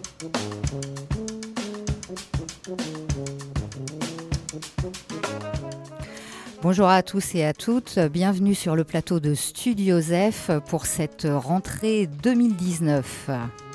Bonjour à tous et à toutes, bienvenue sur le plateau de Studio Joseph pour cette rentrée 2019.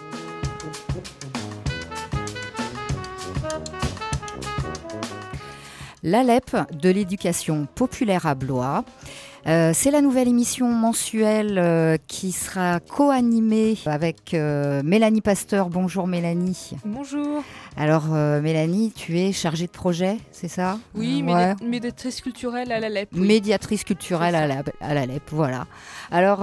L'ALEP de l'éducation populaire à Blois. C'est la nouvelle émission mensuelle qui sera co-animée avec Mélanie Pasteur. Bonjour Mélanie. Bonjour. Alors Mélanie, tu es chargée de projet, c'est ça ? Oui, ouais. Médiatrice culturelle à l'ALEP. Oui. Médiatrice culturelle à l'ALEP, voilà. Alors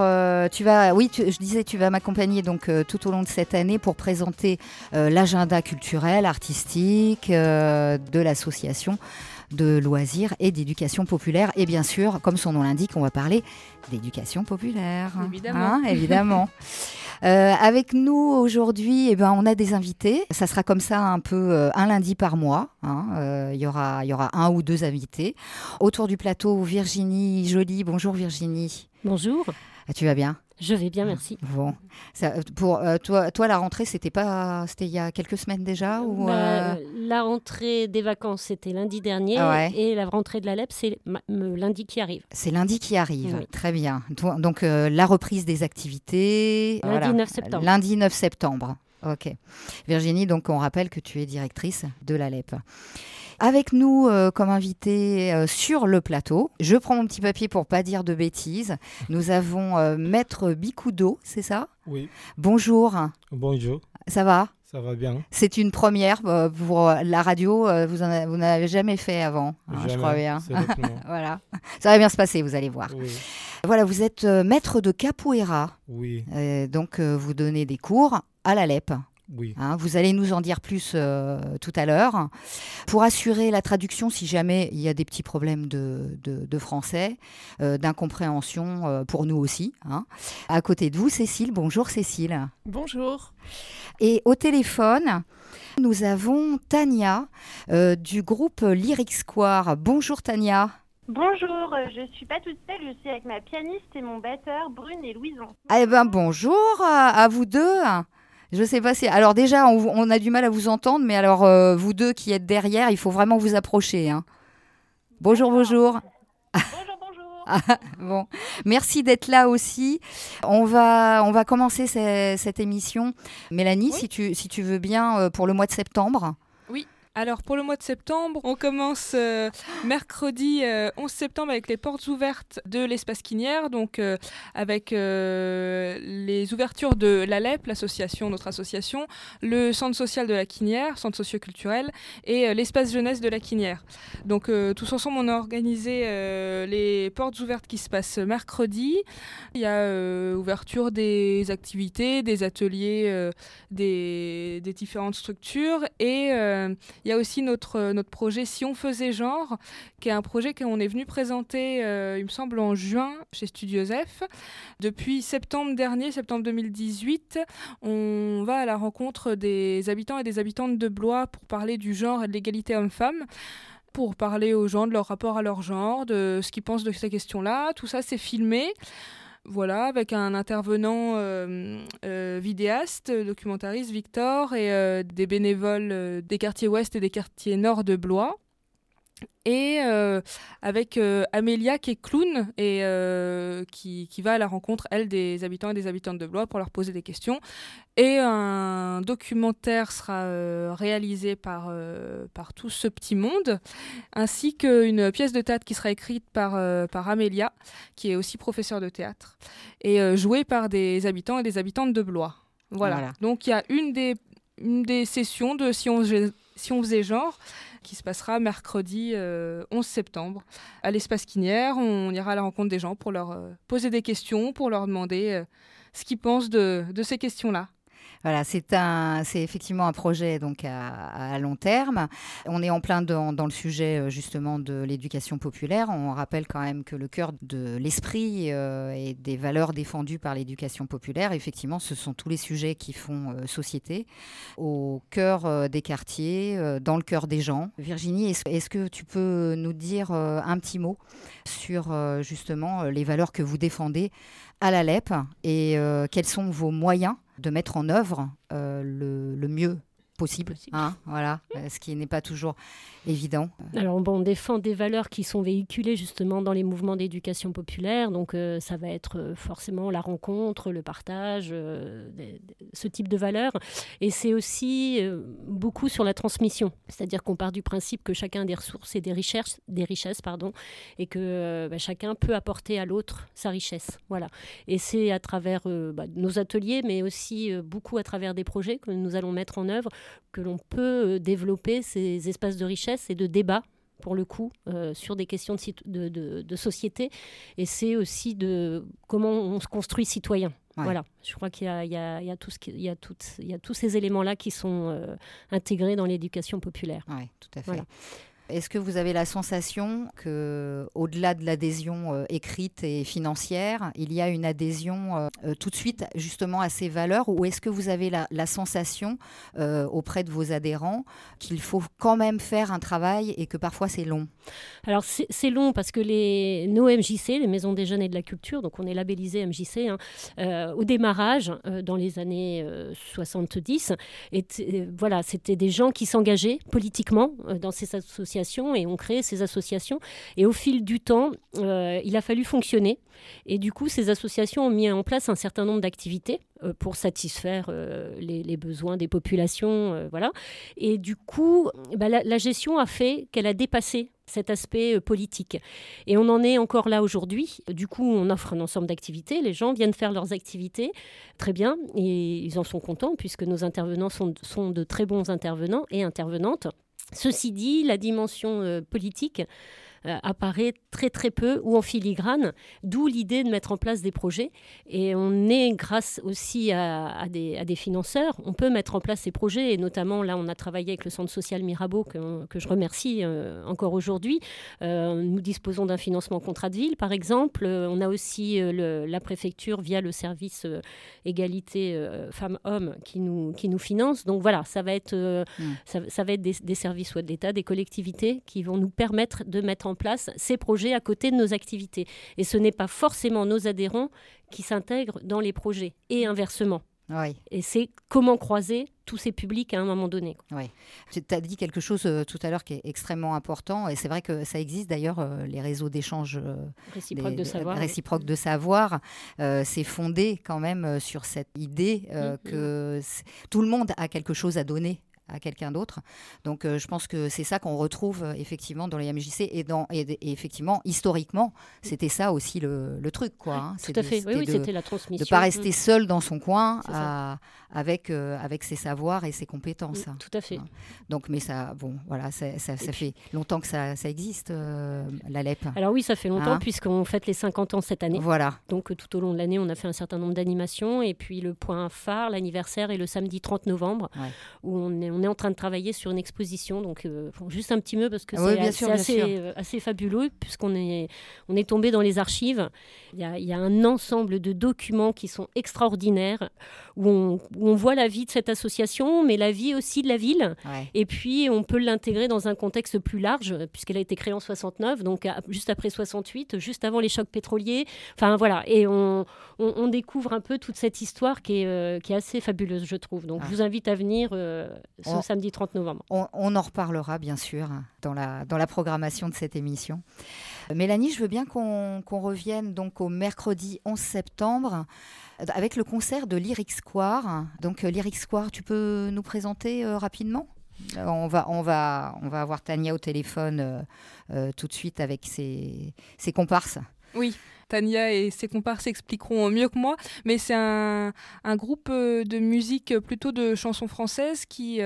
je disais, tu vas m'accompagner donc tout au long de cette année pour présenter l'agenda culturel, artistique de l'association de loisirs et d'éducation populaire. Et bien sûr, comme son nom l'indique, on va parler d'éducation populaire. Évidemment. Évidemment. Avec nous aujourd'hui, on a des invités. Ça sera comme ça un peu un lundi par mois. Il y aura un ou deux invités. Autour du plateau, Virginie Joly. Bonjour Virginie. Bonjour. Tu vas bien ? Je vais bien, merci. Bon, ça, pour toi, la rentrée, c'était il y a quelques semaines déjà ou La rentrée des vacances, c'était lundi dernier, et la rentrée de l'ALEP, c'est lundi qui arrive. C'est lundi qui arrive, oui. Très bien. Donc la reprise des activités. Lundi 9 septembre. Lundi 9 septembre. Ok. Virginie, donc on rappelle que tu es directrice de l'ALEP. Avec nous comme invité sur le plateau, je prends mon petit papier pour pas dire de bêtises. Nous avons Maître Bikoudo, c'est ça ? Oui. Bonjour. Bonjour. Ça va ? Ça va bien. C'est une première pour la radio. Vous n'avez jamais fait avant, jamais, je crois bien. Voilà. Ça va bien se passer, vous allez voir. Oui. Voilà, vous êtes maître de capoeira. Oui. Donc, vous donnez des cours à l'ALEP. Oui. Vous allez nous en dire plus tout à l'heure. Pour assurer la traduction, si jamais il y a des petits problèmes de français, d'incompréhension pour nous aussi. À côté de vous, Cécile. Bonjour Cécile. Bonjour. Et au téléphone, nous avons Tania du groupe Lyric Square. Bonjour Tania. Bonjour, je ne suis pas toute seule, je suis avec ma pianiste et mon batteur, Brune et Louison. Bonjour à vous deux. Je sais pas si... Alors déjà, on a du mal à vous entendre, mais alors vous deux qui êtes derrière, il faut vraiment vous approcher. Bonjour. Bonjour. Bon, merci d'être là aussi. On va commencer cette émission. Mélanie, oui. si tu veux bien, pour le mois de septembre. Oui. Alors pour le mois de septembre, on commence mercredi 11 septembre avec les portes ouvertes de l'espace Quinière, donc avec les ouvertures de l'ALEP, notre association, le centre social de la Quinière, centre socio-culturel, et l'espace jeunesse de la Quinière. Donc tous ensemble, on a organisé les portes ouvertes qui se passent mercredi. Il y a ouverture des activités, des ateliers, des différentes structures, et il y a aussi notre projet Si on faisait genre, qui est un projet qu'on est venu présenter, il me semble, en juin chez Studio Joseph. Depuis septembre 2018, on va à la rencontre des habitants et des habitantes de Blois pour parler du genre et de l'égalité homme-femme, pour parler aux gens de leur rapport à leur genre, de ce qu'ils pensent de ces questions-là. Tout ça, c'est filmé. Voilà, avec un intervenant vidéaste, documentariste, Victor, et des bénévoles des quartiers ouest et des quartiers nord de Blois. Et avec Amélia qui est clown et qui va à la rencontre, elle, des habitants et des habitantes de Blois pour leur poser des questions. Et un documentaire sera réalisé par tout ce petit monde, ainsi qu'une pièce de théâtre qui sera écrite par Amélia, qui est aussi professeure de théâtre, et jouée par des habitants et des habitantes de Blois. Voilà. Donc il y a une des sessions de Si on faisait genre, qui se passera mercredi 11 septembre à l'espace Quinière. On ira à la rencontre des gens pour leur poser des questions, pour leur demander ce qu'ils pensent de ces questions-là. Voilà, c'est effectivement un projet donc à long terme. On est en plein dans le sujet justement de l'éducation populaire. On rappelle quand même que le cœur de l'esprit et des valeurs défendues par l'éducation populaire, effectivement, ce sont tous les sujets qui font société, au cœur des quartiers, dans le cœur des gens. Virginie, est-ce que tu peux nous dire un petit mot sur justement les valeurs que vous défendez à l'ALEP et quels sont vos moyens de mettre en œuvre le mieux possible. Voilà, ce qui n'est pas toujours évident. Alors on défend des valeurs qui sont véhiculées justement dans les mouvements d'éducation populaire, donc ça va être forcément la rencontre, le partage, ce type de valeurs, et c'est aussi beaucoup sur la transmission, c'est-à-dire qu'on part du principe que chacun a des ressources et des richesses, et que chacun peut apporter à l'autre sa richesse. Voilà. Et c'est à travers nos ateliers, mais aussi beaucoup à travers des projets que nous allons mettre en œuvre, que l'on peut développer ces espaces de richesse et de débat, pour le coup, sur des questions de société. Et c'est aussi de comment on se construit citoyen. Ouais. Voilà. Je crois qu'il y a tous ces éléments-là qui sont intégrés dans l'éducation populaire. Oui, tout à fait. Voilà. Est-ce que vous avez la sensation qu'au-delà de l'adhésion écrite et financière, il y a une adhésion tout de suite justement à ces valeurs, ou est-ce que vous avez la sensation auprès de vos adhérents qu'il faut quand même faire un travail et que parfois c'est long? Alors c'est long parce que nos MJC, les Maisons des Jeunes et de la Culture, donc on est labellisé MJC, au démarrage, dans les années 70, c'était des gens qui s'engageaient politiquement dans ces associations, et ont créé ces associations. Et au fil du temps, il a fallu fonctionner. Et du coup, ces associations ont mis en place un certain nombre d'activités pour satisfaire les besoins des populations. Voilà. Et du coup, la gestion a fait qu'elle a dépassé cet aspect politique. Et on en est encore là aujourd'hui. Du coup, on offre un ensemble d'activités. Les gens viennent faire leurs activités. Très bien. Et ils en sont contents puisque nos intervenants sont de très bons intervenants et intervenantes. Ceci dit, la dimension politique apparaît très très peu ou en filigrane, d'où l'idée de mettre en place des projets. Et on est, grâce aussi à des financeurs, on peut mettre en place ces projets, et notamment là on a travaillé avec le centre social Mirabeau que je remercie encore aujourd'hui. Nous disposons d'un financement contrat de ville par exemple. On a aussi la préfecture via le service égalité femmes-hommes qui nous finance. Donc voilà, ça va être des services soit de l'État, des collectivités qui vont nous permettre de mettre en place ces projets à côté de nos activités. Et ce n'est pas forcément nos adhérents qui s'intègrent dans les projets, et inversement. Oui. Et c'est comment croiser tous ces publics à un moment donné. Oui. Tu as dit quelque chose tout à l'heure qui est extrêmement important, et c'est vrai que ça existe d'ailleurs, les réseaux d'échange réciproques de savoir. C'est fondé quand même sur cette idée que tout le monde a quelque chose à donner à quelqu'un d'autre. Donc je pense que c'est ça qu'on retrouve effectivement dans les MJC, et effectivement historiquement c'était ça aussi le truc, quoi. Hein. Tout à fait, oui, c'était la transmission. De ne pas rester seul dans son coin avec ses savoirs et ses compétences. Tout à fait. Donc, mais ça, bon, voilà, ça fait longtemps que ça existe, la LEP. Alors oui, ça fait longtemps puisqu'on fête les 50 ans cette année. Voilà. Donc tout au long de l'année, on a fait un certain nombre d'animations, et puis le point phare, l'anniversaire, est le samedi 30 novembre, où on est en train de travailler sur une exposition. Donc juste un petit mot parce que c'est assez fabuleux, puisqu'on est tombé dans les archives. Il y a un ensemble de documents qui sont extraordinaires, où on voit la vie de cette association, mais la vie aussi de la ville. Ouais. Et puis, on peut l'intégrer dans un contexte plus large, puisqu'elle a été créée en 69, donc juste après 68, juste avant les chocs pétroliers. Enfin, voilà. Et on découvre un peu toute cette histoire qui est assez fabuleuse, je trouve. Donc, je vous invite à venir ce samedi 30 novembre. On en reparlera, bien sûr, dans la programmation de cette émission. Mélanie, je veux bien qu'on revienne donc au mercredi 11 septembre avec le concert de Lyric Square. Donc Lyric Square, tu peux nous présenter rapidement ? On va avoir Tania au téléphone tout de suite avec ses comparses. Oui. Tania et ses comparses expliqueront mieux que moi, mais c'est un groupe de musique plutôt de chansons françaises qui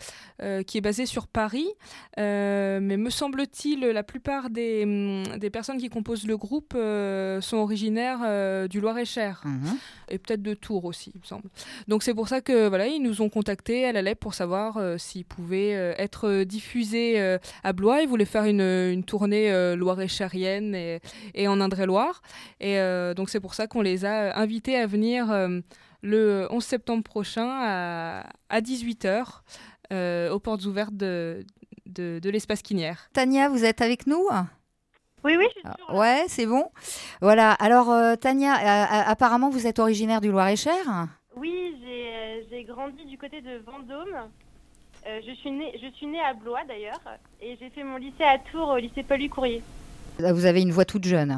est basé sur Paris. Mais me semble-t-il, la plupart des personnes qui composent le groupe sont originaires du Loir-et-Cher, et peut-être de Tours aussi, il me semble. Donc c'est pour ça que voilà, ils nous ont contactés à la LEP pour savoir s'ils pouvaient être diffusés à Blois. Ils voulaient faire une tournée loir-et-chérienne et en Indre-et-Loire. Et donc c'est pour ça qu'on les a invités à venir le 11 septembre prochain à 18h aux portes ouvertes de l'espace Quinière. Tania, vous êtes avec nous ? Oui, je suis toujours là. Ouais, c'est bon. Voilà, alors Tania, apparemment vous êtes originaire du Loir-et-Cher ? Oui, j'ai j'ai grandi du côté de Vendôme. Je suis née à Blois d'ailleurs, et j'ai fait mon lycée à Tours, au lycée Paul-Courrier. Vous avez une voix toute jeune.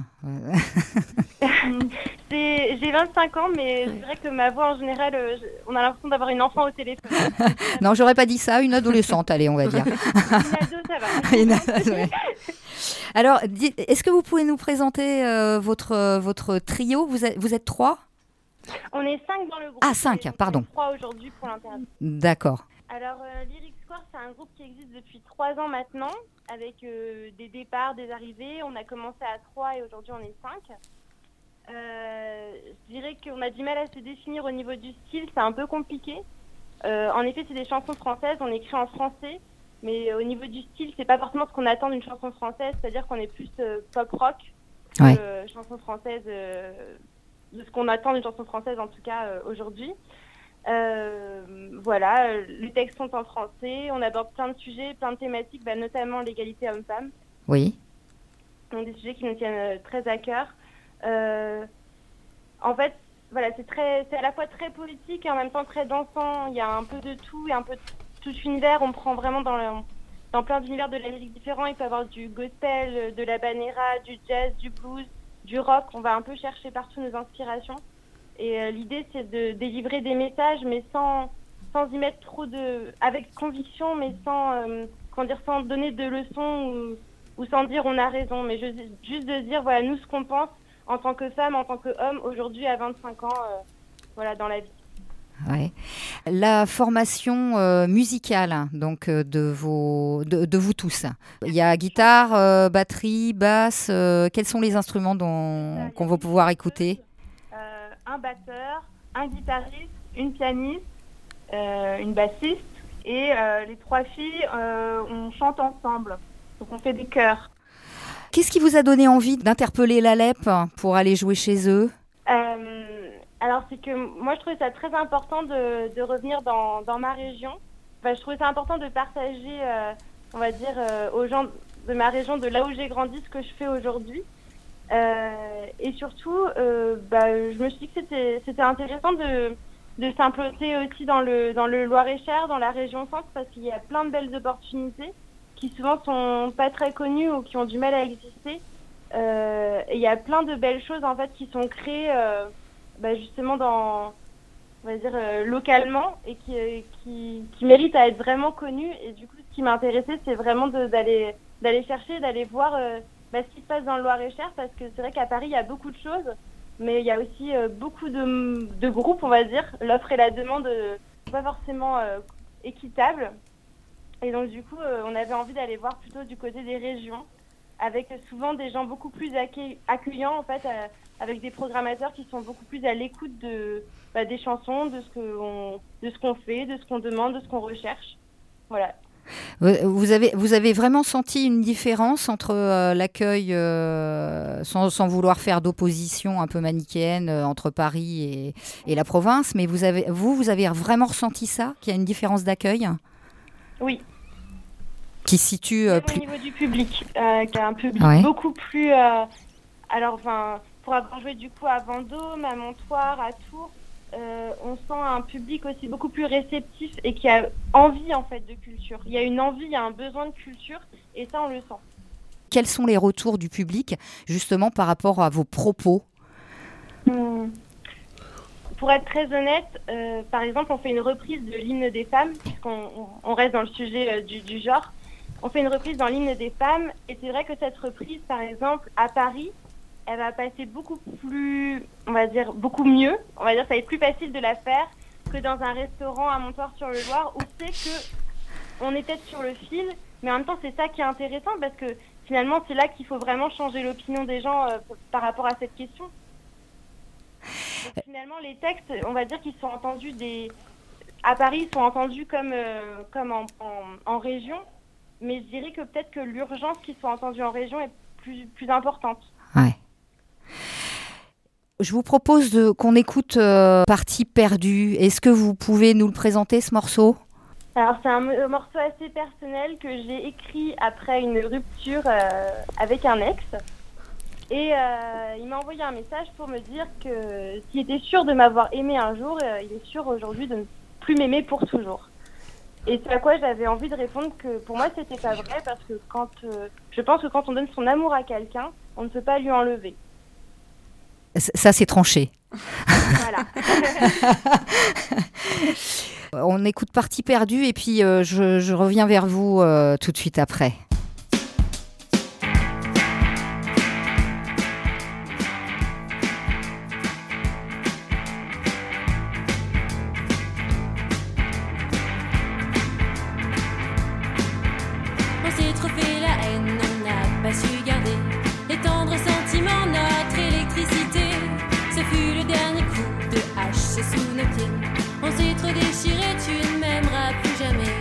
J'ai 25 ans, mais c'est vrai que ma voix en général, on a l'impression d'avoir une enfant au téléphone. Non, j'aurais pas dit ça, une adolescente, allez, on va dire. Une ado, ça va. Ouais. Alors, est-ce que vous pouvez nous présenter votre trio ? Vous êtes 3 ? On est 5 dans le groupe. Ah, 5, pardon. On est 3 aujourd'hui pour l'interview. D'accord. Alors, Lyric Square, c'est un groupe qui existe depuis 3 ans maintenant, avec des départs, des arrivées. On a commencé à 3 et aujourd'hui on est 5. Je dirais qu'on a du mal à se définir au niveau du style, c'est un peu compliqué. En effet, c'est des chansons françaises, on écrit en français, mais au niveau du style, c'est pas forcément ce qu'on attend d'une chanson française, c'est-à-dire qu'on est plus pop-rock que chanson française, de ce qu'on attend d'une chanson française en tout cas aujourd'hui. Voilà, les textes sont en français, on aborde plein de sujets, plein de thématiques, notamment l'égalité homme-femme. Oui. Donc des sujets qui nous tiennent très à cœur. En fait, voilà, c'est à la fois très politique et en même temps très dansant. Il y a un peu de tout, il y a un peu de tout univers. On prend vraiment dans plein d'univers de la musique différents. Il peut y avoir du gospel, de la banera, du jazz, du blues, du rock. On va un peu chercher partout nos inspirations. Et l'idée, c'est de délivrer des messages, mais sans y mettre trop avec conviction, mais sans donner de leçons ou sans dire on a raison, mais juste de dire voilà nous ce qu'on pense en tant que femme, en tant qu'homme, aujourd'hui à 25 ans, voilà, dans la vie. Ouais. La formation musicale donc de vous tous. Il y a guitare, batterie, basse. Quels sont les instruments qu'on va pouvoir écouter ? Un batteur, un guitariste, une pianiste, une bassiste et les 3 filles, on chante ensemble. Donc on fait des chœurs. Qu'est-ce qui vous a donné envie d'interpeller l'Alep pour aller jouer chez eux ? Alors c'est que moi je trouvais ça très important de revenir dans ma région. Enfin, je trouvais ça important de partager, on va dire, aux gens de ma région, de là où j'ai grandi, ce que je fais aujourd'hui. Et surtout, je me suis dit que c'était intéressant de s'implanter aussi dans le Loir-et-Cher, dans la région centre, parce qu'il y a plein de belles opportunités qui souvent sont pas très connues ou qui ont du mal à exister. Et il y a plein de belles choses en fait qui sont créées justement on va dire localement et qui méritent à être vraiment connues. Et du coup, ce qui m'a intéressée, c'est vraiment d'aller chercher, d'aller voir ce qui se passe dans le Loir-et-Cher, parce que c'est vrai qu'à Paris, il y a beaucoup de choses, mais il y a aussi beaucoup de groupes, on va dire. L'offre et la demande sont pas forcément équitables. Et donc, du coup, on avait envie d'aller voir plutôt du côté des régions, avec souvent des gens beaucoup plus accueillants, en fait, avec des programmateurs qui sont beaucoup plus à l'écoute des chansons, de ce qu'on fait, de ce qu'on demande, de ce qu'on recherche. Voilà. Vous avez vraiment senti une différence entre l'accueil, sans vouloir faire d'opposition un peu manichéenne entre Paris et la province, mais vous avez vraiment ressenti ça, qu'il y a une différence d'accueil ? Oui. Qui se situe au niveau du public, qui a un public beaucoup plus... pour avoir joué du coup à Vendôme, à Montoire, à Tours, on sent un public aussi beaucoup plus réceptif et qui a envie en fait de culture. Il y a une envie, il y a un besoin de culture et ça on le sent. Quels sont les retours du public justement par rapport à vos propos ? Pour être très honnête, par exemple on fait une reprise de l'hymne des femmes, puisqu'on reste dans le sujet du genre. On fait une reprise dans l'hymne des femmes et c'est vrai que cette reprise par exemple à Paris, elle va passer beaucoup plus, on va dire, beaucoup mieux. On va dire ça va être plus facile de la faire que dans un restaurant à Montoire-sur-le-Loir où c'est que on est peut-être sur le fil, mais en même temps c'est ça qui est intéressant parce que finalement c'est là qu'il faut vraiment changer l'opinion des gens par rapport à cette question. Donc, finalement les textes, on va dire qu'ils sont entendus à Paris, ils sont entendus comme en région, mais je dirais que peut-être que l'urgence qu'ils soient entendus en région est plus importante. Ouais. Je vous propose qu'on écoute Partie perdue. Est-ce que vous pouvez nous le présenter, ce morceau ? Alors, c'est un morceau assez personnel que j'ai écrit après une rupture avec un ex. Et il m'a envoyé un message pour me dire que s'il était sûr de m'avoir aimé un jour, il est sûr aujourd'hui de ne plus m'aimer pour toujours. Et c'est à quoi j'avais envie de répondre que pour moi c'était pas vrai, parce que je pense que quand on donne son amour à quelqu'un, on ne peut pas lui enlever. Ça, c'est tranché. Voilà. On écoute Partie perdue et puis je reviens vers vous tout de suite après. On s'est trop fait la haine, on n'a pas su garder les tendres sentiments, notre électricité. Ce fut le dernier coup de hache sous nos pieds. On s'est trop déchiré, tu ne m'aimeras plus jamais.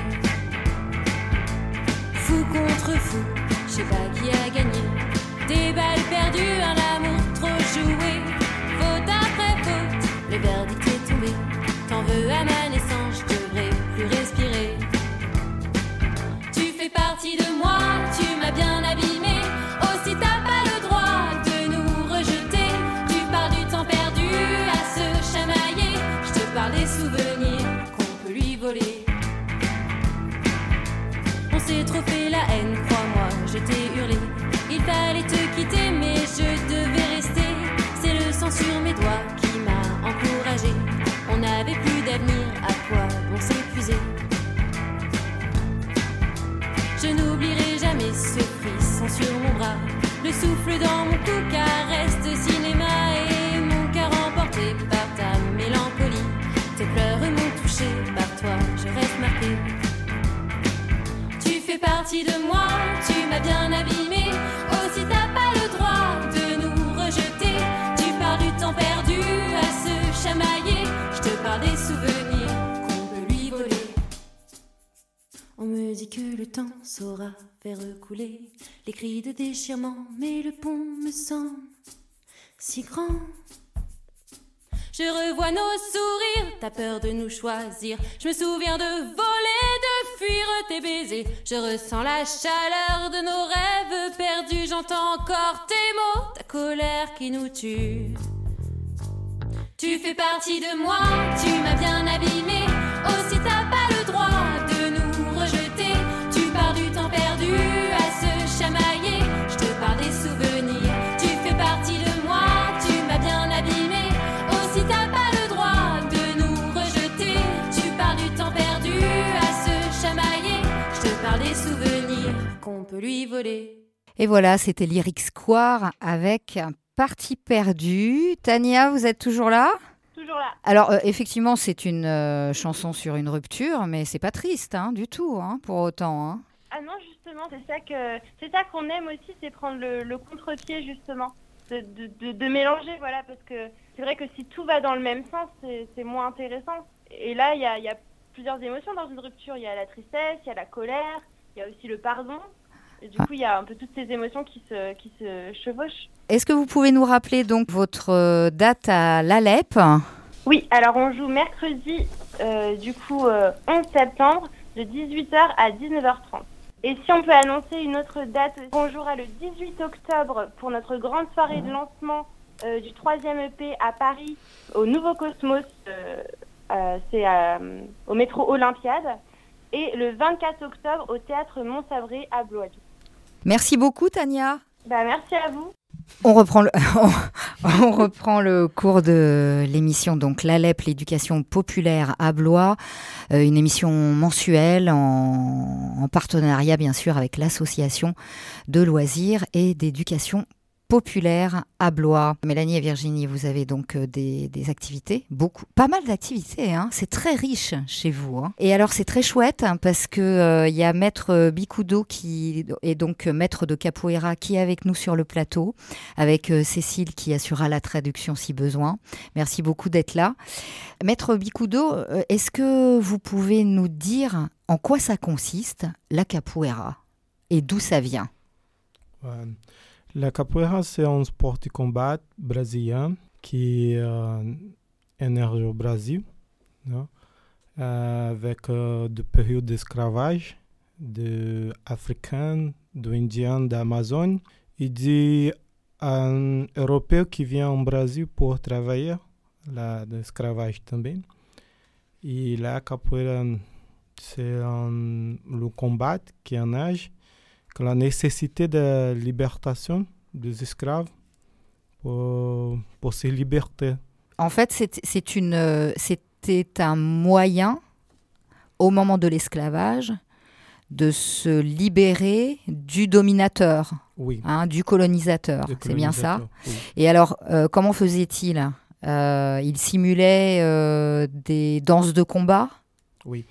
Fou contre fou, je sais pas qui a gagné. Des balles perdues, un amour trop joué. Faute après faute, le verdict est tombé. T'en veux à ma naissance, je devrais plus respirer. Tu fais partie de moi, tu m'as bien abîmé. Aussi t'as pas le droit de nous rejeter. Tu parles du temps perdu à se chamailler. Je te parle des souvenirs qu'on peut lui voler. On s'est trop fait la haine, crois-moi, je t'ai hurlé. Il fallait te quitter mais je devais rester. C'est le sang sur mes doigts qui m'a encouragé. On n'avait plus d'avenir, à quoi bon s'épuiser. Je n'oublierai jamais ce frisson sur mon bras, le souffle dans mon cou, caresse de cinéma, et mon cœur emporté par ta mélancolie. Tes pleurs m'ont touché, par toi je reste marqué. Tu fais partie de moi, tu m'as bien abîmé. Aussi t'as pas le droit de nous rejeter. Tu parles du temps perdu à se chamailler. Je te parle des souvenirs qu'on peut lui voler. On me dit que le temps saura faire couler les cris de déchirement, mais le pont me semble si grand. Je revois nos sourires, t'as peur de nous choisir. Je me souviens de voler, de fuir tes baisers. Je ressens la chaleur de nos rêves perdus. J'entends encore tes mots, ta colère qui nous tue. Tu fais partie de moi, tu m'as bien abîmé. Aussi t'as pas le droit de nous rejeter. Tu parles du temps perdu à se chamailler. Je te parle des souvenirs. Tu fais partie de moi, tu m'as bien abîmé. Aussi t'as pas le droit de nous rejeter. Tu parles du temps perdu à se chamailler. Je te parle des souvenirs qu'on peut lui voler. Et voilà, c'était Lyric Square avec Partie perdue. Tania, vous êtes toujours là ? Toujours là. Alors, effectivement, c'est une chanson sur une rupture, mais c'est pas triste du tout, pour autant. Ah non, justement, c'est ça qu'on aime aussi, c'est prendre le contre-pied, justement. De mélanger, voilà, parce que c'est vrai que si tout va dans le même sens, c'est moins intéressant. Et là, il y a plusieurs émotions dans une rupture. Il y a la tristesse, il y a la colère, il y a aussi le pardon. Et du coup, il y a un peu toutes ces émotions qui se chevauchent. Est-ce que vous pouvez nous rappeler donc votre date à l'Alep ? Oui, alors on joue mercredi, 11 septembre, de 18h à 19h30. Et si on peut annoncer une autre date, on jouera le 18 octobre pour notre grande soirée de lancement du 3e EP à Paris, au Nouveau Cosmos, c'est au métro Olympiade, et le 24 octobre au Théâtre Montsabré à Blois. Merci beaucoup, Tania. Merci à vous. On reprend le cours de l'émission, donc l'Alep, l'éducation populaire à Blois, une émission mensuelle en partenariat bien sûr avec l'association de loisirs et d'éducation populaire à Blois. Mélanie et Virginie, vous avez donc des activités, pas mal d'activités, c'est très riche chez vous. Et alors c'est très chouette parce que y a Maître Bikudo qui est donc maître de capoeira qui est avec nous sur le plateau, avec Cécile qui assurera la traduction si besoin. Merci beaucoup d'être là. Maître Bikudo, est-ce que vous pouvez nous dire en quoi ça consiste, la capoeira, et d'où ça vient ? La capoeira, c'est un sport de combat brésilien qui émerge au Brésil, avec du période d'esclavage de africains, d'Indiens d'Amazon et d'un Européen qui vient au Brésil pour travailler, l'esclavage também. Et la capoeira, c'est le combat qui est un âge, que la nécessité de libération des esclaves pour se liberter. En fait, c'était un moyen, au moment de l'esclavage, de se libérer du dominateur, Oui. Du colonisateur. C'est bien ça. Oui. Et alors, comment faisait-il ? Il simulait des danses de combat ? Oui.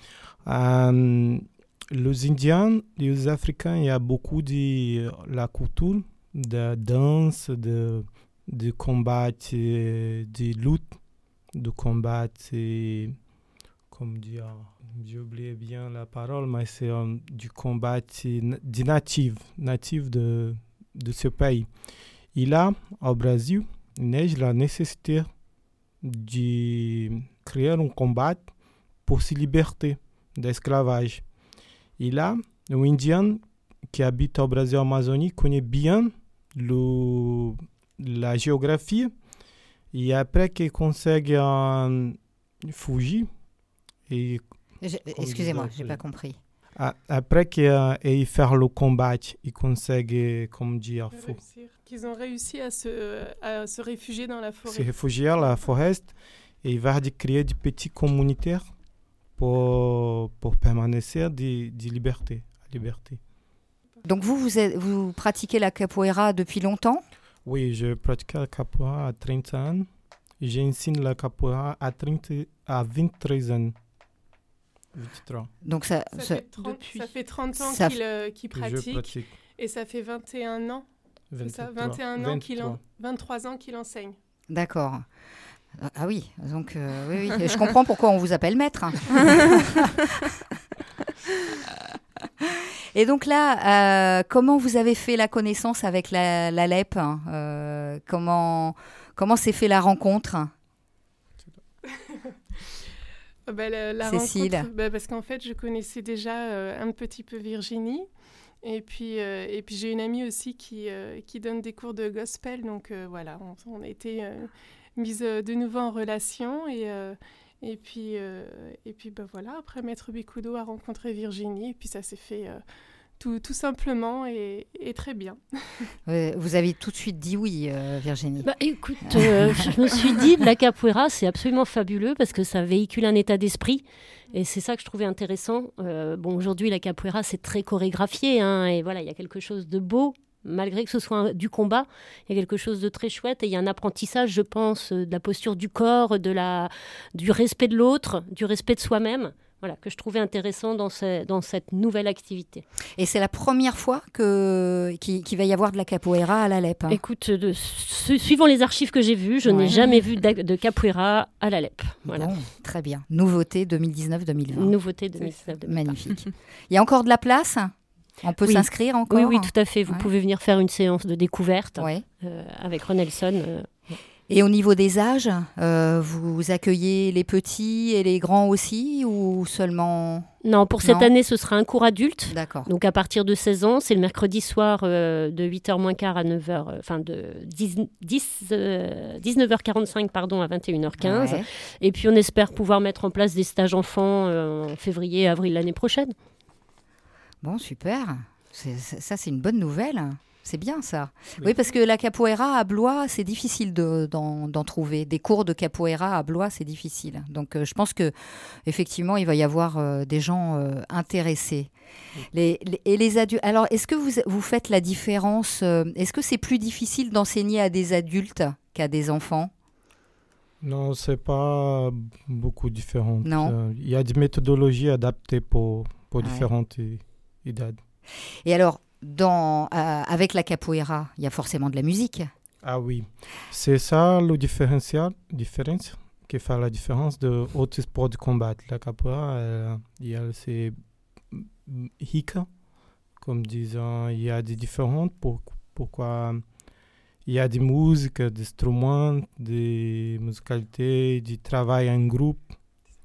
Les Indiens et les Africains, il y a beaucoup de la culture de danse, de combat, de lutte, de combat, comme dire, j'ai oublié bien la parole, mais c'est du combat des natifs de ce pays. Et là, au Brésil, il y a la nécessité de créer un combat pour se liberter de l'esclavage. Et là, l'Indien qui habite au Brésil Amazonie connaît bien la géographie et après qu'il consegue fugir. Excusez-moi, je n'ai pas compris. Après qu'il fait le combat, il consegue, comment dire, qu'ils ont réussi à se réfugier dans la forêt. Se réfugier dans la forêt et il va créer des petits communautaires pour permanencer de liberté. Donc vous pratiquez la capoeira depuis longtemps ? Oui, je pratique la capoeira à 30 ans. J'enseigne la capoeira à 23 ans. 23. Donc ça fait 30 ans qu'il pratique. Et ça fait 21 ans. 23 ans qu'il enseigne. D'accord. Ah oui, donc oui, je comprends pourquoi on vous appelle maître. Et donc là, comment vous avez fait la connaissance avec la LEP ? Comment s'est fait la rencontre ? La Cécile. rencontre, parce qu'en fait, je connaissais déjà un petit peu Virginie. Et puis j'ai une amie aussi qui donne des cours de gospel. Donc voilà, on a été mises de nouveau en relation. Et puis voilà, après Maître Bikudo a rencontré Virginie. Et puis ça s'est fait tout simplement et très bien. Vous avez tout de suite dit oui, Virginie. Écoute, je me suis dit, la capoeira, c'est absolument fabuleux parce que ça véhicule un état d'esprit. Et c'est ça que je trouvais intéressant. Aujourd'hui, la capoeira, c'est très chorégraphié. Et voilà, il y a quelque chose de beau. Malgré que ce soit du combat, il y a quelque chose de très chouette. Et il y a un apprentissage, je pense, de la posture du corps, du respect de l'autre, du respect de soi-même. Voilà, que je trouvais intéressant dans cette nouvelle activité. Et c'est la première fois qu'il va y avoir de la capoeira à la LEP. Écoute, suivant les archives que j'ai vues, je n'ai jamais vu de capoeira à la LEP. Voilà. Bon, très bien. Nouveauté 2019-2020. Nouveauté 2019-2020. Magnifique. Il y a encore de la place ? On peut s'inscrire encore ? Oui, tout à fait. Vous pouvez venir faire une séance de découverte avec Renelson. Et au niveau des âges, vous accueillez les petits et les grands aussi ou seulement... Non, pour cette année, ce sera un cours adulte. D'accord. Donc à partir de 16 ans, c'est le mercredi soir de 8h moins quart à 9h, de 19h45 à 21h15. Ouais. Et puis on espère pouvoir mettre en place des stages enfants en février, avril l'année prochaine. Bon, super. Ça, c'est une bonne nouvelle. C'est bien ça. Oui, parce que la capoeira à Blois, c'est difficile d'en trouver. Des cours de capoeira à Blois, c'est difficile. Donc, je pense qu'effectivement, il va y avoir des gens intéressés. Et les adultes. Alors, est-ce que vous faites la différence est-ce que c'est plus difficile d'enseigner à des adultes qu'à des enfants ? Non, ce n'est pas beaucoup différent. Non. Il y a des méthodologies adaptées pour différentes idées. Et alors, avec la capoeira, il y a forcément de la musique. Ah oui, c'est ça le différence qui fait la différence de autres sports de combat. La capoeira, c'est riche, comme disant, il y a des différentes. Pourquoi il y a des musiques, des instruments, des musicalités, du travail en groupe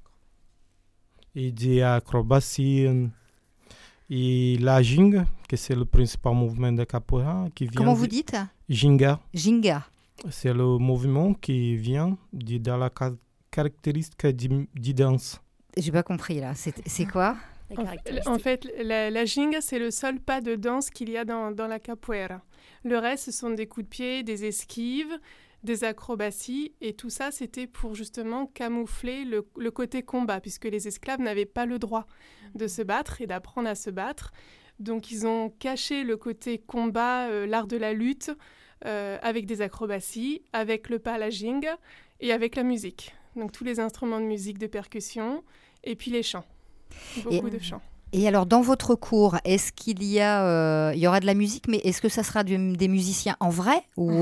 et des acrobaties. Et la ginga, que c'est le principal mouvement de capoeira. Comment vous dites ? Ginga. Ginga. C'est le mouvement qui vient de la caractéristique de danse. J'ai pas compris là. C'est quoi? En fait, la ginga, c'est le seul pas de danse qu'il y a dans la capoeira. Le reste, ce sont des coups de pied, des esquives, des acrobaties. Et tout ça, c'était pour justement camoufler le côté combat, puisque les esclaves n'avaient pas le droit de se battre et d'apprendre à se battre. Donc, ils ont caché le côté combat, l'art de la lutte, avec des acrobaties, avec le pas à la ginga et avec la musique. Donc, tous les instruments de musique, de percussion, et puis les chants. Beaucoup de chants. Et alors, dans votre cours, est-ce qu'il y aura de la musique, mais est-ce que ça sera des musiciens en vrai ou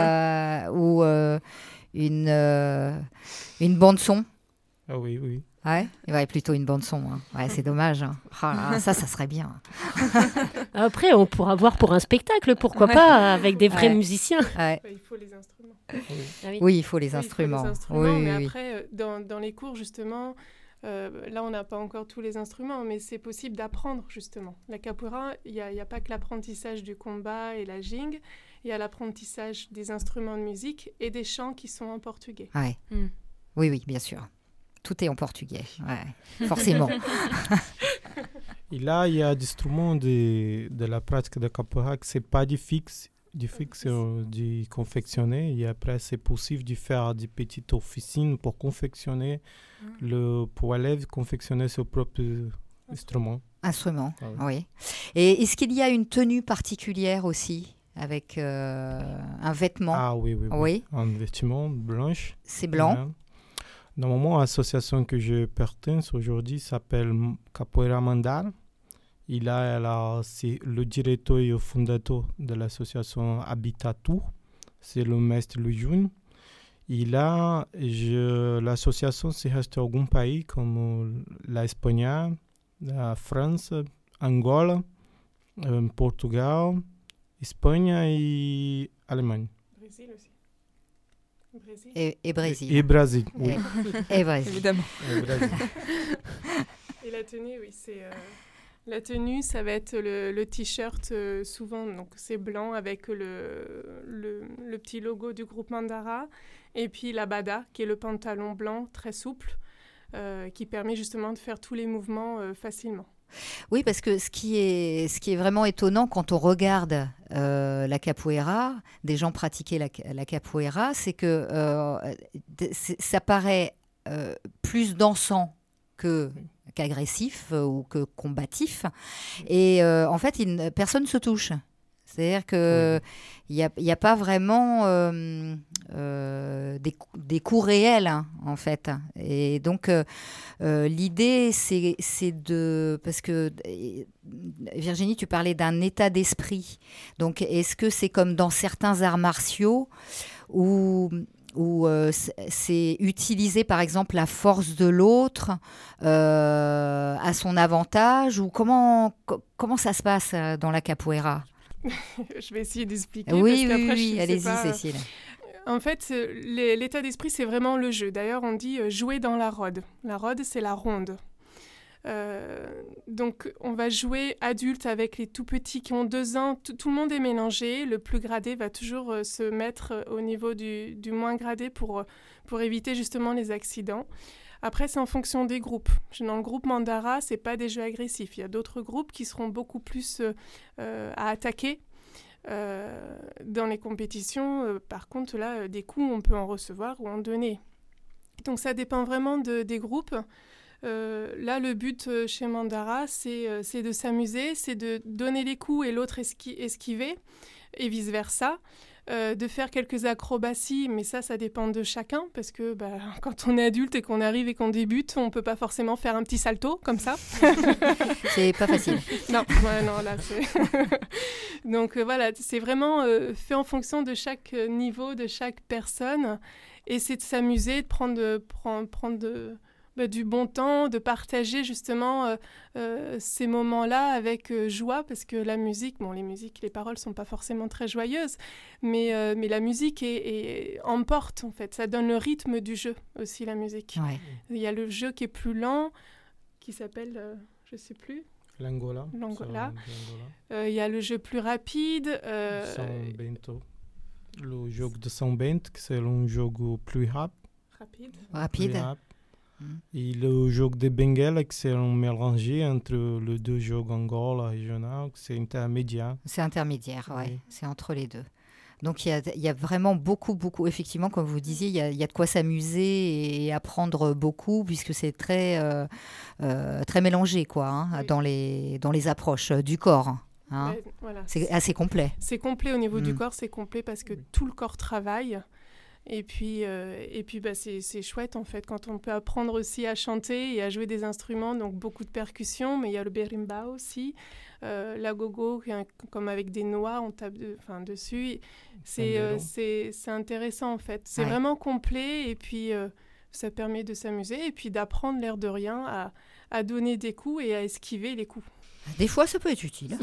une bande-son? Ah oui, oui. Ouais, plutôt une bande-son. Hein. Ouais, c'est dommage. Hein. Ça serait bien. Après, on pourra voir pour un spectacle, pourquoi pas, avec des vrais musiciens. Ouais. Il faut les instruments. Oui, il faut les instruments. Mais après, dans les cours, justement, là, on n'a pas encore tous les instruments, mais c'est possible d'apprendre, justement. La capoeira, il n'y a pas que l'apprentissage du combat et la gingue, il y a l'apprentissage des instruments de musique et des chants qui sont en portugais. Ouais. Oui, bien sûr. Tout est en portugais, forcément. Et là, il y a des instruments de la pratique de capoeira que ce n'est pas du fixe, de confectionner. Et après, c'est possible de faire des petites officines pour confectionner, pour l'élève confectionner son propre instrument. Oui. Et est-ce qu'il y a une tenue particulière aussi avec un vêtement? Ah oui. Un vêtement blanche. C'est blanc. Normalement, l'association que je pertenais aujourd'hui s'appelle Capoeira Mandara. C'est le directeur et le fondateur de l'association Habitatu. C'est le maître Lujun. Et là, l'association se reste dans alguns pays comme l'Espagne, la France, Angola, Portugal, Espagne et Allemagne. Brésil aussi. Et Brésil. Et Brésil, oui. Et Brésil. Évidemment. Et la tenue, oui, c'est... La tenue, ça va être le t-shirt, souvent, donc c'est blanc avec le petit logo du groupe Mandara. Et puis la bada, qui est le pantalon blanc très souple, qui permet justement de faire tous les mouvements facilement. Oui, parce que ce qui est vraiment étonnant quand on regarde la capoeira, des gens pratiquer la capoeira, c'est que ça paraît plus dansant qu'agressif ou que combatif. Et en fait, personne ne se touche. C'est-à-dire qu'il n'y a pas vraiment des coups réels, hein, en fait. Et donc, l'idée, c'est de... Parce que, Virginie, tu parlais d'un état d'esprit. Donc, est-ce que c'est comme dans certains arts martiaux où c'est utiliser, par exemple, la force de l'autre à son avantage? Ou comment ça se passe dans la capoeira? Je vais essayer d'expliquer. Oui, allez-y, Cécile. En fait, l'état d'esprit, c'est vraiment le jeu. D'ailleurs, on dit jouer dans la rode. La rode, c'est la ronde. Donc, on va jouer adulte avec les tout petits qui ont 2 ans. Tout le monde est mélangé. Le plus gradé va toujours se mettre au niveau du moins gradé pour éviter justement les accidents. Après, c'est en fonction des groupes. Dans le groupe Mandara, ce n'est pas des jeux agressifs. Il y a d'autres groupes qui seront beaucoup plus à attaquer. Dans les compétitions, par contre, là, des coups, on peut en recevoir ou en donner. Donc, ça dépend vraiment des groupes. Là, le but chez Mandara, c'est de s'amuser, c'est de donner les coups et l'autre esquiver, et vice-versa. De faire quelques acrobaties, mais ça dépend de chacun, parce que quand on est adulte et qu'on arrive et qu'on débute, on ne peut pas forcément faire un petit salto comme ça. C'est pas facile. Non, là, c'est... Donc voilà, c'est vraiment fait en fonction de chaque niveau, de chaque personne, et c'est de s'amuser, de prendre du bon temps, de partager justement ces moments-là avec joie, parce que la musique, les paroles sont pas forcément très joyeuses, mais la musique emporte en fait, ça donne le rythme du jeu aussi, la musique. Ouais. Il y a le jeu qui est plus lent, qui s'appelle, je sais plus. L'Angola. Il y a le jeu plus rapide. São Bento. Le jeu de São Bento, que c'est un jeu plus rapide. Rapide. Et le jeu de Benguela, c'est un mélangé entre les deux jeux Angola régional, c'est intermédiaire. C'est intermédiaire, oui. C'est entre les deux. Donc il y a vraiment beaucoup, effectivement, comme vous disiez, il y a de quoi s'amuser et apprendre beaucoup, puisque c'est très mélangé, quoi, oui. dans les approches du corps. Hein. Voilà. C'est assez complet. C'est complet au niveau du corps, c'est complet parce que tout le corps travaille. Et puis c'est chouette en fait quand on peut apprendre aussi à chanter et à jouer des instruments, donc beaucoup de percussions, mais il y a le berimbau aussi, la gogo, comme avec des noix, on tape dessus. C'est intéressant en fait. C'est vraiment complet et puis ça permet de s'amuser et puis d'apprendre l'air de rien à donner des coups et à esquiver les coups. Des fois, ça peut être utile.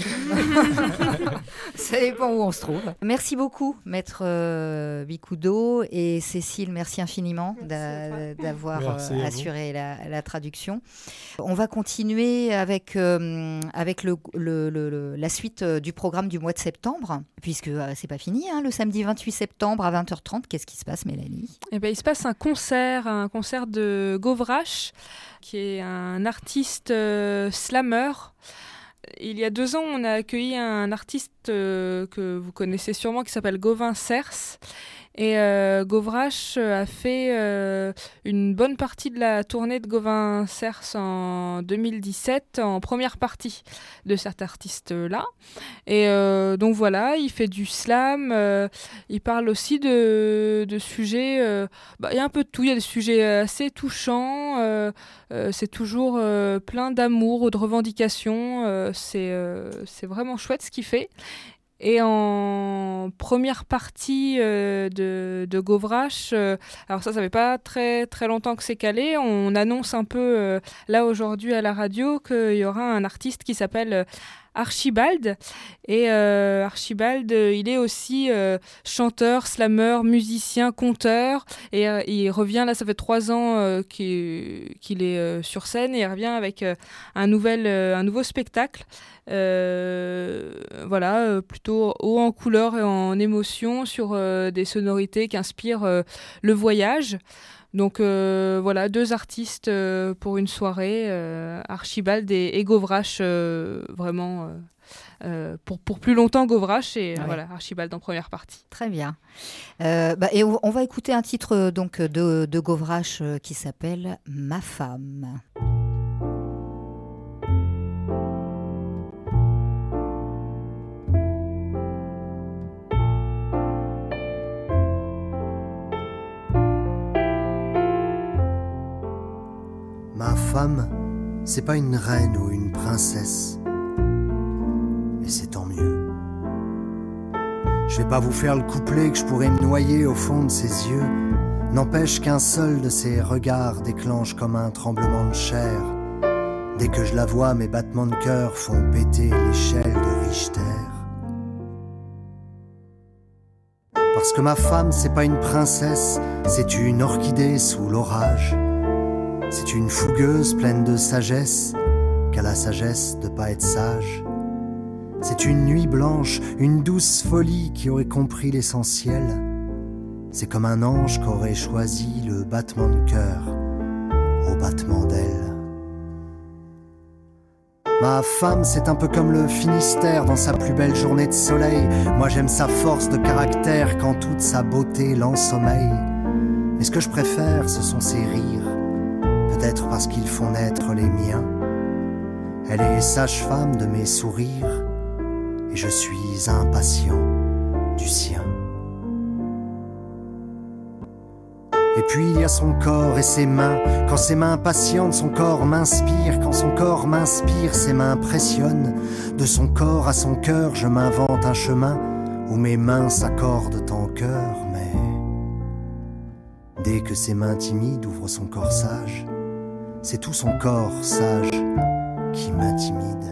Ça dépend où on se trouve. Merci beaucoup, Maître Bikoudo et Cécile, merci infiniment d'avoir assuré la traduction. On va continuer avec la suite du programme du mois de septembre, puisque c'est pas fini, hein, le samedi 28 septembre à 20h30. Qu'est-ce qui se passe, Mélanie ? Il se passe un concert de Govrache, qui est un artiste slammer. Il y a 2 ans, on a accueilli un artiste que vous connaissez sûrement qui s'appelle Gauvin Cers. Et Govrache a fait une bonne partie de la tournée de Gauvin Cers en 2017, en première partie de cet artiste-là. Et donc voilà, il fait du slam, il parle aussi de sujets, il y a un peu de tout, il y a des sujets assez touchants, c'est toujours plein d'amour ou de revendications, c'est vraiment chouette ce qu'il fait. Et en première partie de Govrache, alors ça fait pas très très longtemps que c'est calé, on annonce un peu là aujourd'hui à la radio qu'il y aura un artiste qui s'appelle Archibald. Et Archibald, il est aussi chanteur, slammer, musicien, conteur. Et il revient, là ça fait 3 ans qu'il est sur scène, et il revient avec un nouveau spectacle. Plutôt haut en couleur et en émotion, sur des sonorités qui inspirent le voyage. Donc 2 artistes pour une soirée, Archibald et Govrache, vraiment pour plus longtemps Govrache, et Archibald en première partie. Très bien. Et on va écouter un titre donc de Govrache qui s'appelle « Ma femme ». Ma femme, c'est pas une reine ou une princesse. Et c'est tant mieux. Je vais pas vous faire le couplet que je pourrais me noyer au fond de ses yeux. N'empêche qu'un seul de ses regards déclenche comme un tremblement de chair. Dès que je la vois, mes battements de cœur font péter l'échelle de Richter. Parce que ma femme, c'est pas une princesse, c'est une orchidée sous l'orage. C'est une fougueuse pleine de sagesse, qu'à la sagesse de pas être sage. C'est une nuit blanche, une douce folie qui aurait compris l'essentiel. C'est comme un ange qu'aurait choisi le battement de cœur au battement d'aile. Ma femme, c'est un peu comme le Finistère dans sa plus belle journée de soleil. Moi j'aime sa force de caractère quand toute sa beauté l'ensommeille. Mais ce que je préfère, ce sont ses rires. Peut-être parce qu'ils font naître les miens. Elle est sage-femme de mes sourires, et je suis impatient du sien. Et puis il y a son corps et ses mains. Quand ses mains patientent, son corps m'inspire. Quand son corps m'inspire, ses mains impressionnent. De son corps à son cœur, je m'invente un chemin où mes mains s'accordent en cœur. Mais dès que ses mains timides ouvrent son corps sage, c'est tout son corps sage qui m'intimide.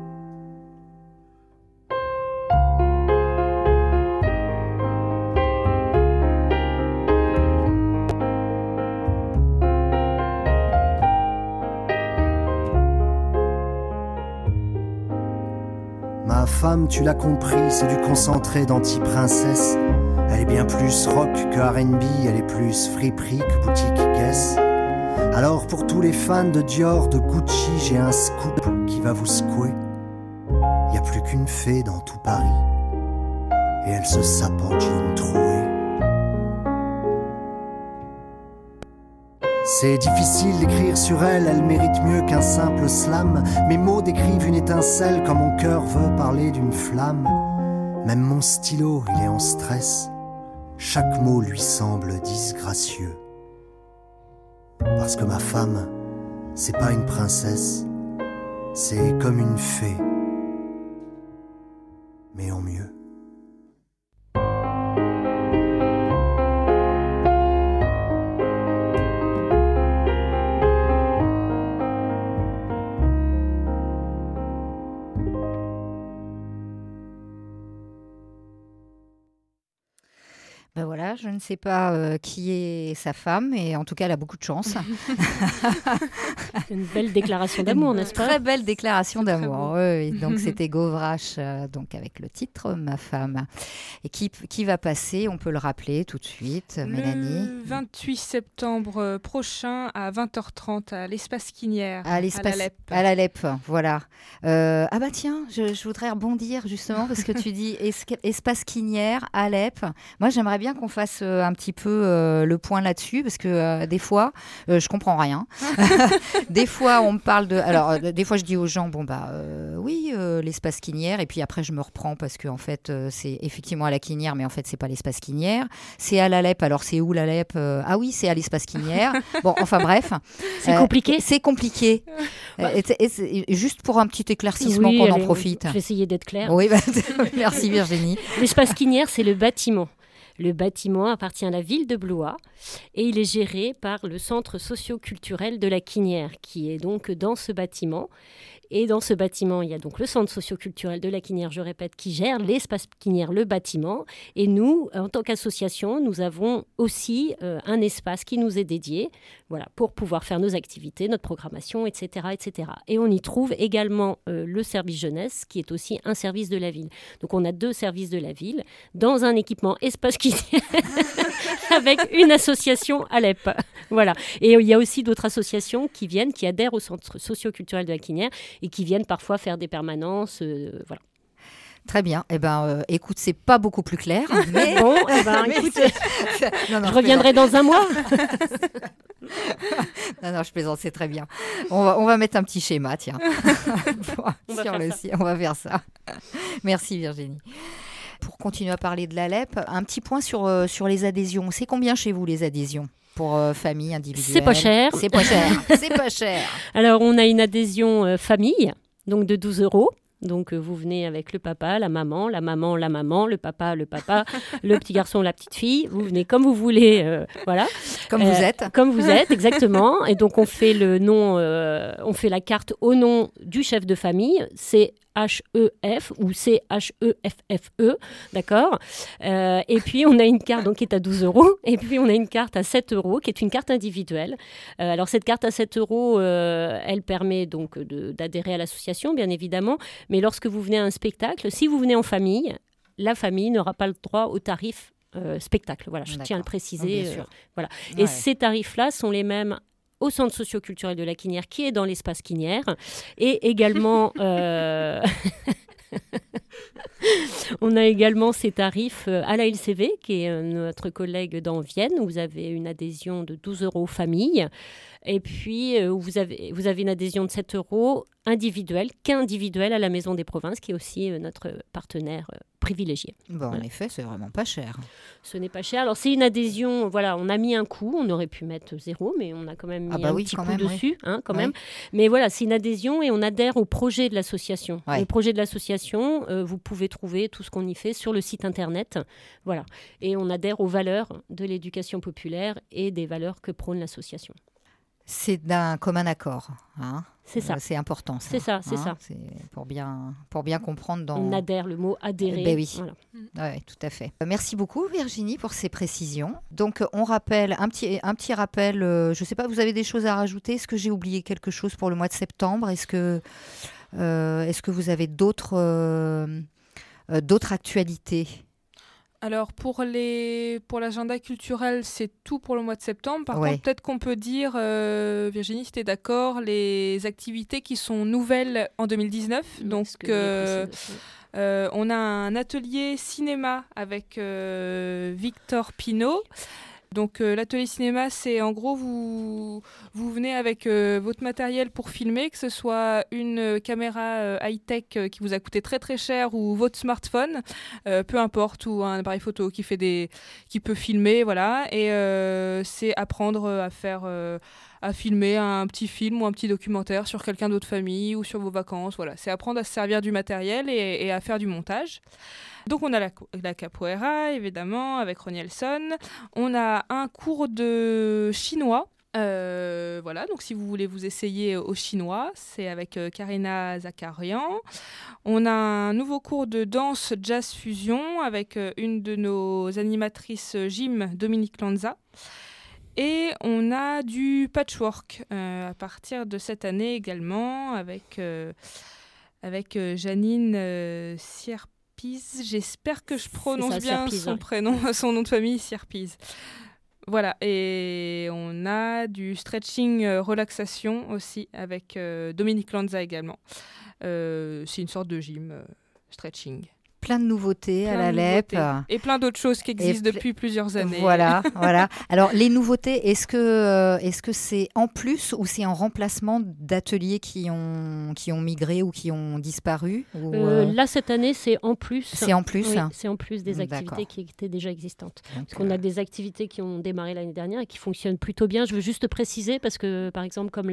Ma femme, tu l'as compris, c'est du concentré d'anti-princesse. Elle est bien plus rock que R&B, elle est plus friperie que boutique Guess. Alors pour tous les fans de Dior, de Gucci, j'ai un scoop qui va vous secouer. Y a plus qu'une fée dans tout Paris, et elle se sape en jean troué. C'est difficile d'écrire sur elle, elle mérite mieux qu'un simple slam. Mes mots décrivent une étincelle quand mon cœur veut parler d'une flamme. Même mon stylo, il est en stress, chaque mot lui semble disgracieux. Parce que ma femme, c'est pas une princesse, c'est comme une fée, mais en mieux. Ben voilà, je ne sais pas qui est sa femme, et en tout cas, elle a beaucoup de chance. Une belle déclaration d'amour, n'est-ce pas? Très belle déclaration Très d'amour. beau. Oui, oui. Donc c'était Govrache, donc avec le titre Ma femme. Et qui va passer, on peut le rappeler tout de suite, Mélanie. Le 28 septembre prochain à 20h30 à l'Espace Quinière, À la LEP, voilà. Ah bah tiens, je voudrais rebondir justement parce que tu dis Espace Quinière, à LEP. Moi, j'aimerais bien qu'on fasse un petit peu le point là-dessus parce que des fois, je comprends rien. Des fois, on me parle de... Alors, des fois, je dis aux gens, oui, l'espace Quinière, et puis après, je me reprends parce que en fait, c'est effectivement à la Quinière, mais en fait, c'est pas l'espace Quinière. C'est à la LEP, alors c'est où la LEP? Ah oui, c'est à l'espace Quinière. Bon, enfin bref. C'est compliqué. C'est compliqué. Juste pour un petit éclaircissement, qu'on en profite. Je vais essayer d'être claire. Oui, merci Virginie. L'espace Quinière, c'est le bâtiment. Le bâtiment appartient à la ville de Blois et il est géré par le centre socio-culturel de la Quinière, qui est donc dans ce bâtiment. Et dans ce bâtiment, il y a donc le centre socio-culturel de la Quinière, je répète, qui gère l'espace Quinière, le bâtiment. Et nous, en tant qu'association, nous avons aussi un espace qui nous est dédié, voilà, pour pouvoir faire nos activités, notre programmation, etc., etc. Et on y trouve également le service jeunesse, qui est aussi un service de la ville. Donc on a 2 services de la ville dans un équipement espace Quinière avec une association à l'EP. Voilà. Et il y a aussi d'autres associations qui adhèrent au centre socio-culturel de la Quinière et qui viennent parfois faire des permanences. Voilà. Très bien. Écoute, c'est pas beaucoup plus clair. Mais... Bon, écoute, je reviendrai dans un mois. Non, je plaisante, c'est très bien. On va mettre un petit schéma, tiens. On va faire ça. Merci Virginie. Pour continuer à parler de la LEP, un petit point sur les adhésions. C'est combien chez vous les adhésions pour famille individuelle? C'est pas cher. C'est pas cher. C'est pas cher. Alors, on a une adhésion famille, donc de 12 €. Donc, vous venez avec le papa, la maman, le papa, le petit garçon, la petite fille. Vous venez comme vous voulez, voilà. Comme vous êtes. Comme vous êtes, exactement. Et donc, on fait le nom, on fait la carte au nom du chef de famille. C'est CHEF ou CHEFFE, d'accord. Et puis, on a une carte donc, qui est à 12 €. Et puis, on a une carte à 7 € qui est une carte individuelle. Alors, cette carte à 7 €, elle permet donc d'adhérer à l'association, bien évidemment. Mais lorsque vous venez à un spectacle, si vous venez en famille, la famille n'aura pas le droit au tarif spectacle. Voilà, je tiens à le préciser. Bien sûr. Voilà. Ouais. Et ces tarifs-là sont les mêmes au centre socio-culturel de la Quinière, qui est dans l'espace Quinière, et également... On a également ces tarifs à la LCV, qui est notre collègue dans Vienne, où vous avez une adhésion de 12 € famille. Et puis, vous avez une adhésion de 7 € individuelle, qu'individuelle à la Maison des Provinces, qui est aussi notre partenaire privilégié. Bon, Voilà. En effet, c'est vraiment pas cher. Ce n'est pas cher. Alors, c'est une adhésion, voilà, on a mis un coup, on aurait pu mettre 0, mais on a quand même mis petit coup dessus, hein, quand même. Mais voilà, c'est une adhésion et on adhère au projet de l'association. Ouais. Le projet de l'association, vous pouvez trouver tout ce qu'on y fait sur le site internet. Voilà. Et on adhère aux valeurs de l'éducation populaire et des valeurs que prône l'association. C'est d'un commun accord. Hein. C'est ça. C'est important. Ça, c'est ça, c'est ça. C'est pour bien comprendre. On adhère, le mot adhérer. Ben oui. Voilà. Oui, tout à fait. Merci beaucoup Virginie pour ces précisions. Donc on rappelle, un petit rappel, je ne sais pas, vous avez des choses à rajouter? Est-ce que j'ai oublié quelque chose pour le mois de septembre? Est-ce que vous avez d'autres actualités? Alors pour l'agenda culturel, c'est tout pour le mois de septembre. Par contre, peut-être qu'on peut dire, Virginie, si tu es d'accord, les activités qui sont nouvelles en 2019. Donc on a un atelier cinéma avec Victor Pinault. Donc l'atelier cinéma, c'est en gros, vous venez avec votre matériel pour filmer, que ce soit une caméra high-tech qui vous a coûté très très cher ou votre smartphone, peu importe, ou un appareil photo qui peut filmer, voilà. Et c'est apprendre à filmer un petit film ou un petit documentaire sur quelqu'un de votre famille ou sur vos vacances, voilà. C'est apprendre à se servir du matériel et à faire du montage. Donc on a la capoeira, évidemment, avec Ronielson. On a un cours de chinois. Voilà, donc si vous voulez vous essayer au chinois, c'est avec Karina Zakarian. On a un nouveau cours de danse jazz fusion avec une de nos animatrices gym, Dominique Lanza. Et on a du patchwork à partir de cette année également avec Janine Sierpis. J'espère que je prononce bien son prénom, son nom de famille, Sierpis. Voilà, et on a du stretching relaxation aussi avec Dominique Lanza également. C'est une sorte de gym stretching. Plein de nouveautés à la LEP. Et plein d'autres choses qui existent depuis plusieurs années. Voilà. Alors, les nouveautés, est-ce que c'est en plus ou c'est en remplacement d'ateliers qui ont migré ou qui ont disparu Là, cette année, c'est en plus. C'est en plus Oui, c'est en plus des activités qui étaient déjà existantes. Donc, parce qu'on a des activités qui ont démarré l'année dernière et qui fonctionnent plutôt bien. Je veux juste préciser, parce que, par exemple, comme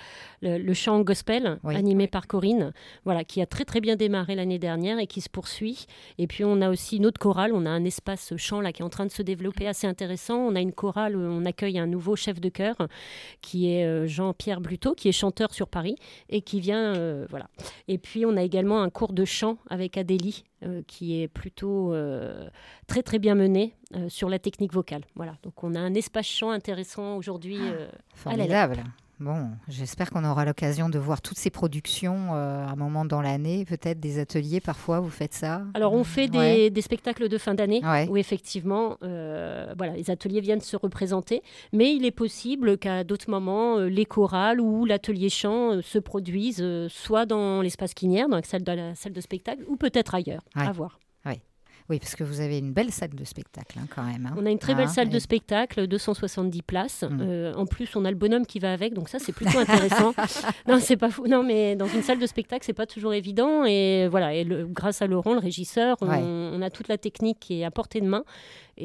le chant gospel, animé par Corinne, voilà, qui a très, très bien démarré l'année dernière et qui se poursuit. Et puis on a aussi une autre chorale, on a un espace chant là qui est en train de se développer assez intéressant. On a une chorale où on accueille un nouveau chef de chœur qui est Jean-Pierre Bluteau, qui est chanteur sur Paris et qui vient, voilà. Et puis on a également un cours de chant avec Adélie qui est plutôt très très bien mené sur la technique vocale. Voilà, donc on a un espace chant intéressant aujourd'hui. Formidable. Bon, j'espère qu'on aura l'occasion de voir toutes ces productions à un moment dans l'année, peut-être des ateliers parfois, vous faites ça? Alors on fait des spectacles de fin d'année où effectivement les ateliers viennent se représenter, mais il est possible qu'à d'autres moments les chorales ou l'atelier chant se produisent soit dans l'espace Quinière, dans la salle de spectacle, ou peut-être ailleurs, à voir. Oui, parce que vous avez une belle salle de spectacle quand même. On a une très belle salle de spectacle, 270 places. En plus, on a le bonhomme qui va avec, donc ça, c'est plutôt intéressant. Non, c'est pas fou. Non, mais dans une salle de spectacle, c'est pas toujours évident. Et voilà, grâce à Laurent, le régisseur, on a toute la technique qui est à portée de main.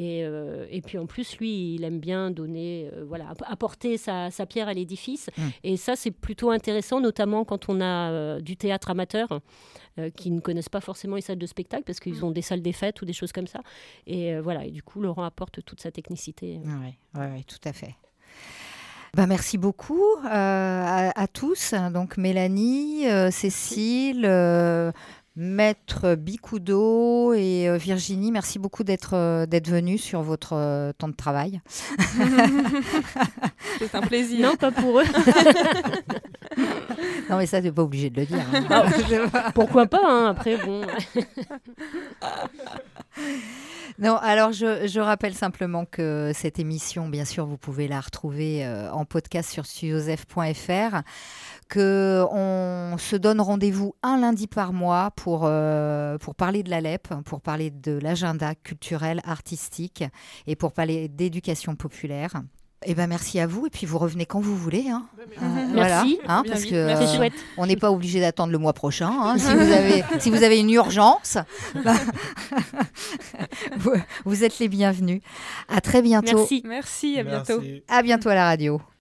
Et puis en plus, lui, il aime bien donner, apporter sa pierre à l'édifice. Et ça, c'est plutôt intéressant, notamment quand on a du théâtre amateur qui ne connaissent pas forcément les salles de spectacle parce qu'ils ont des salles des fêtes ou des choses comme ça. Et et du coup, Laurent apporte toute sa technicité. Oui, tout à fait. Merci beaucoup à tous. Donc Mélanie, Cécile, Maître Bicoudo et Virginie, merci beaucoup d'être venue sur votre temps de travail. C'est un plaisir. Non, pas pour eux. Non, mais ça, tu n'es pas obligé de le dire. Pourquoi pas, après, bon. Non, alors je rappelle simplement que cette émission, bien sûr, vous pouvez la retrouver en podcast sur studiosf.fr, qu'on se donne rendez-vous un lundi par mois pour parler de la LEP, pour parler de l'agenda culturel, artistique et pour parler d'éducation populaire. Merci à vous et puis vous revenez quand vous voulez. Merci. Voilà, parce que c'est chouette. On n'est pas obligé d'attendre le mois prochain. Si vous avez une urgence, vous êtes les bienvenus. À très bientôt. Merci, à bientôt. À bientôt à la radio.